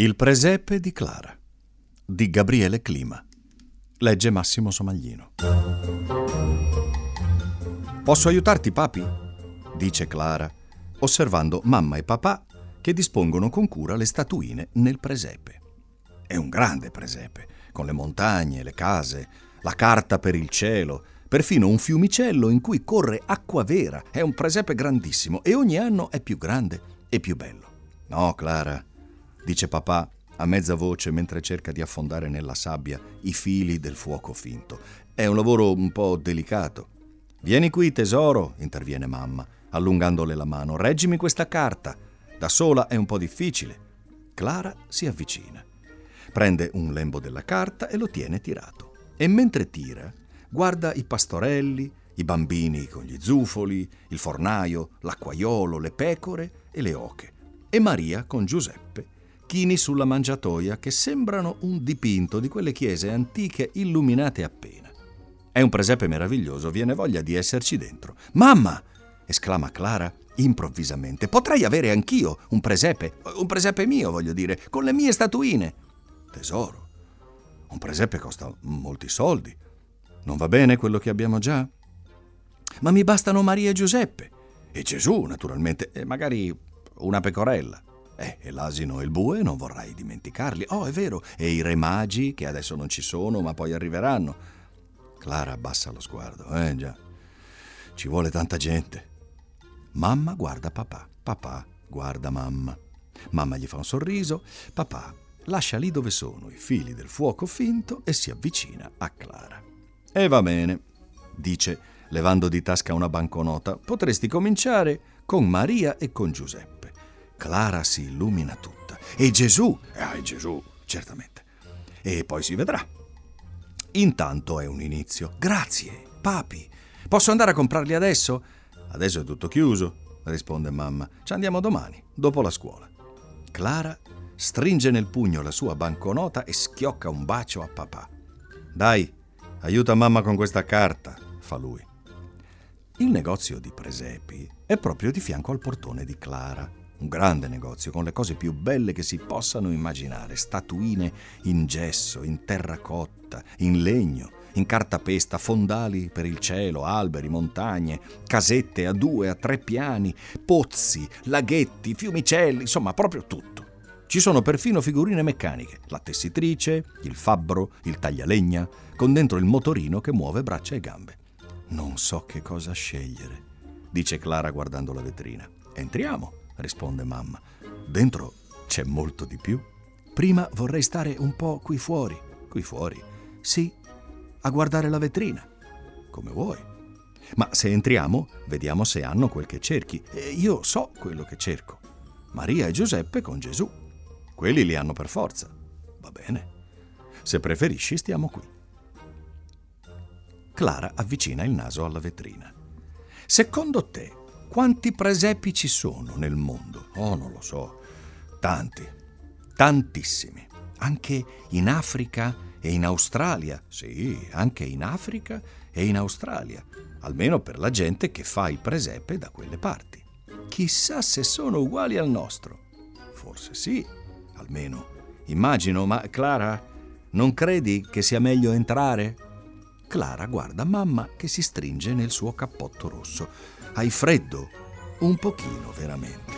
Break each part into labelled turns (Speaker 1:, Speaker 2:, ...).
Speaker 1: Il presepe di Clara di Gabriele Clima. Legge Massimo Somaglino. Posso aiutarti, papi? Dice Clara, osservando mamma e papà che dispongono con cura le statuine nel presepe. È un grande presepe, con le montagne, le case, la carta per il cielo, perfino un fiumicello in cui corre acqua vera. È un presepe grandissimo e ogni anno è più grande e più bello. No, Clara, dice papà a mezza voce mentre cerca di affondare nella sabbia i fili del fuoco finto. È un lavoro un po' delicato. Vieni qui, tesoro, interviene mamma, allungandole la mano. Reggimi questa carta. Da sola è un po' difficile. Clara si avvicina. Prende un lembo della carta e lo tiene tirato. E mentre tira, guarda i pastorelli, i bambini con gli zufoli, il fornaio, l'acquaiolo, le pecore e le oche. E Maria con Giuseppe, chini sulla mangiatoia che sembrano un dipinto di quelle chiese antiche illuminate appena. È un presepe meraviglioso, viene voglia di esserci dentro. Mamma! Esclama Clara improvvisamente. Potrei avere anch'io un presepe mio, voglio dire, con le mie statuine. Tesoro, un presepe costa molti soldi. Non va bene quello che abbiamo già? Ma mi bastano Maria e Giuseppe. E Gesù, naturalmente, e magari una pecorella. E l'asino e il bue non vorrai dimenticarli. Oh, è vero, e i re magi, che adesso non ci sono, ma poi arriveranno. Clara abbassa lo sguardo. Già, ci vuole tanta gente. Mamma guarda papà, papà guarda mamma. Mamma gli fa un sorriso, papà lascia lì dove sono i fili del fuoco finto e si avvicina a Clara. E va bene, dice, levando di tasca una banconota, potresti cominciare con Maria e con Giuseppe. Clara si illumina tutta. E Gesù? Gesù, certamente. E poi si vedrà. Intanto è un inizio. Grazie, papi. Posso andare a comprarli adesso? Adesso è tutto chiuso, risponde mamma. Ci andiamo domani, dopo la scuola. Clara stringe nel pugno la sua banconota e schiocca un bacio a papà. Dai, aiuta mamma con questa carta, fa lui. Il negozio di presepi è proprio di fianco al portone di Clara. Un grande negozio con le cose più belle che si possano immaginare. Statuine in gesso, in terracotta, in legno, in cartapesta, fondali per il cielo, alberi, montagne, casette a 2, a 3 piani, pozzi, laghetti, fiumicelli, insomma proprio tutto. Ci sono perfino figurine meccaniche, la tessitrice, il fabbro, il taglialegna, con dentro il motorino che muove braccia e gambe. Non so che cosa scegliere, dice Clara guardando la vetrina. Entriamo, risponde mamma. Dentro c'è molto di più. Prima vorrei stare un po' qui fuori. Qui fuori? Sì, a guardare la vetrina. Come vuoi. Ma se entriamo, vediamo se hanno quel che cerchi. E io so quello che cerco. Maria e Giuseppe con Gesù. Quelli li hanno per forza. Va bene. Se preferisci, stiamo qui. Clara avvicina il naso alla vetrina. Secondo te, quanti presepi ci sono nel mondo? Oh, non lo so. Tanti. Tantissimi. Anche in Africa e in Australia. Sì, anche in Africa e in Australia. Almeno per la gente che fa il presepe da quelle parti. Chissà se sono uguali al nostro. Forse sì, almeno. Immagino, ma Clara, non credi che sia meglio entrare? Clara guarda mamma che si stringe nel suo cappotto rosso. Hai freddo? Un pochino, veramente.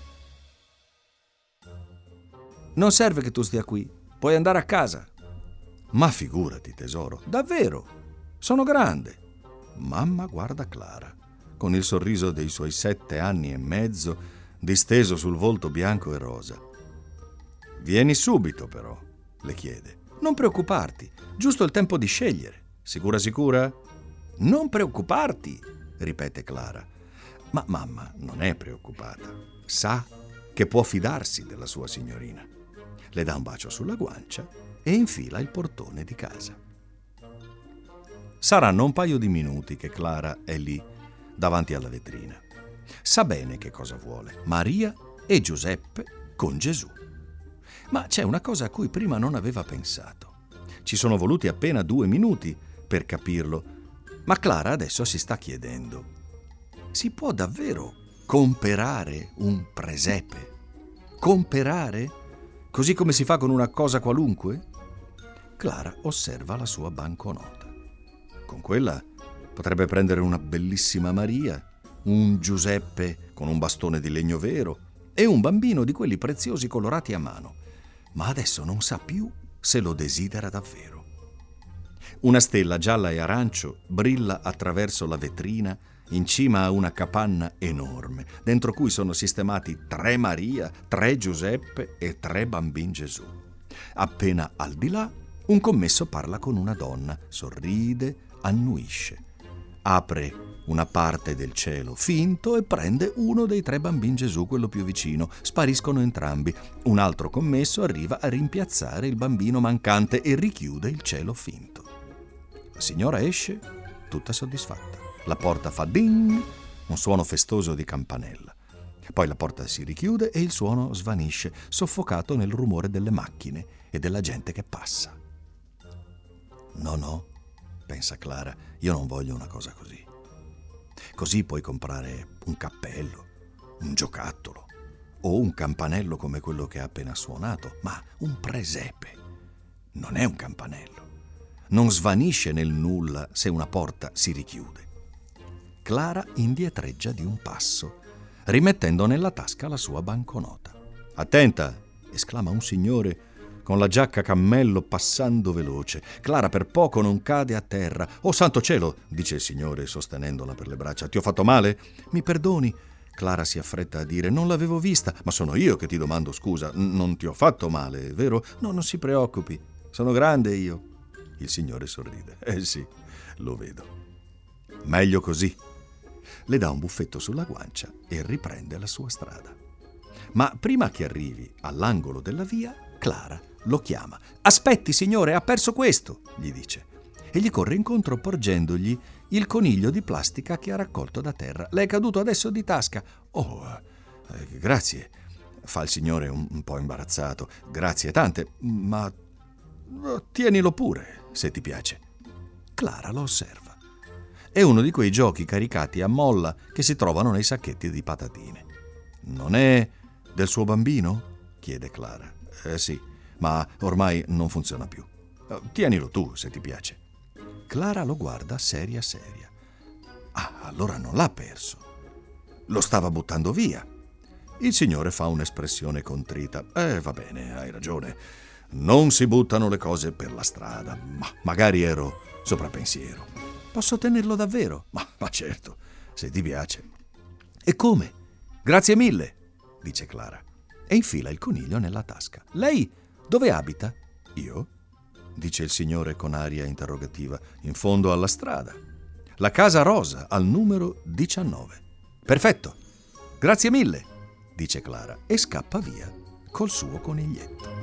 Speaker 1: Non serve che tu stia qui. Puoi andare a casa. Ma figurati, tesoro. Davvero. Sono grande. Mamma guarda Clara, con il sorriso dei suoi 7 anni e mezzo disteso sul volto bianco e rosa. Vieni subito, però, le chiede. Non preoccuparti. Giusto il tempo di scegliere. Sicura, sicura? Non preoccuparti, ripete Clara. Ma mamma non è preoccupata. Sa che può fidarsi della sua signorina. Le dà un bacio sulla guancia e infila il portone di casa. Saranno un paio di minuti che Clara è lì, davanti alla vetrina. Sa bene che cosa vuole. Maria e Giuseppe con Gesù. Ma c'è una cosa a cui prima non aveva pensato. Ci sono voluti appena 2 minuti per capirlo. Ma Clara adesso si sta chiedendo: si può davvero comperare un presepe? Comperare? così come si fa con una cosa qualunque? Clara osserva la sua banconota. Con quella potrebbe prendere una bellissima Maria, un Giuseppe con un bastone di legno vero e un bambino di quelli preziosi colorati a mano. Ma adesso non sa più se lo desidera davvero. Una stella gialla e arancio brilla attraverso la vetrina in cima a una capanna enorme, dentro cui sono sistemati 3 Maria, 3 Giuseppe e 3 bambin Gesù. Appena al di là, un commesso parla con una donna, sorride, annuisce. Apre una parte del cielo finto e prende uno dei 3 bambin Gesù, quello più vicino. Spariscono entrambi. Un altro commesso arriva a rimpiazzare il bambino mancante e richiude il cielo finto. La signora esce, tutta soddisfatta. La porta fa ding, un suono festoso di campanella. Poi la porta si richiude e il suono svanisce, soffocato nel rumore delle macchine e della gente che passa. No, pensa Clara, io non voglio una cosa così. Così puoi comprare un cappello, un giocattolo o un campanello come quello che ha appena suonato, ma un presepe non è un campanello. Non svanisce nel nulla se una porta si richiude. Clara indietreggia di un passo, rimettendo nella tasca la sua banconota. «Attenta!» esclama un signore con la giacca a cammello passando veloce. Clara per poco non cade a terra. «Oh santo cielo!» dice il signore sostenendola per le braccia. «Ti ho fatto male?» «Mi perdoni?» Clara si affretta a dire. «Non l'avevo vista!» «Ma sono io che ti domando scusa. Non ti ho fatto male, vero?» «No, non si preoccupi. Sono grande io.» Il signore sorride. Sì, lo vedo. Meglio così. Le dà un buffetto sulla guancia e riprende la sua strada. Ma prima che arrivi all'angolo della via, Clara lo chiama. «Aspetti, signore, ha perso questo!» gli dice. E gli corre incontro porgendogli il coniglio di plastica che ha raccolto da terra. «Le è caduto adesso di tasca.» «Oh, grazie», fa il signore un po' imbarazzato. «Grazie tante, ma tienilo pure, se ti piace.» Clara lo osserva. È uno di quei giochi caricati a molla che si trovano nei sacchetti di patatine. «Non è del suo bambino?» chiede Clara. Sì, ma ormai non funziona più. Tienilo tu, se ti piace.» Clara lo guarda seria. «Ah, allora non l'ha perso. Lo stava buttando via.» Il signore fa un'espressione contrita. Va bene, hai ragione. Non si buttano le cose per la strada. Ma magari ero soprapensiero. Posso tenerlo davvero? Ma certo, se ti piace.» «E come? Grazie mille», dice Clara. E infila il coniglio nella tasca. «Lei dove abita?» «Io?» dice il signore con aria interrogativa. «In fondo alla strada. La casa rosa al numero 19. «Perfetto. Grazie mille», dice Clara e scappa via col suo coniglietto.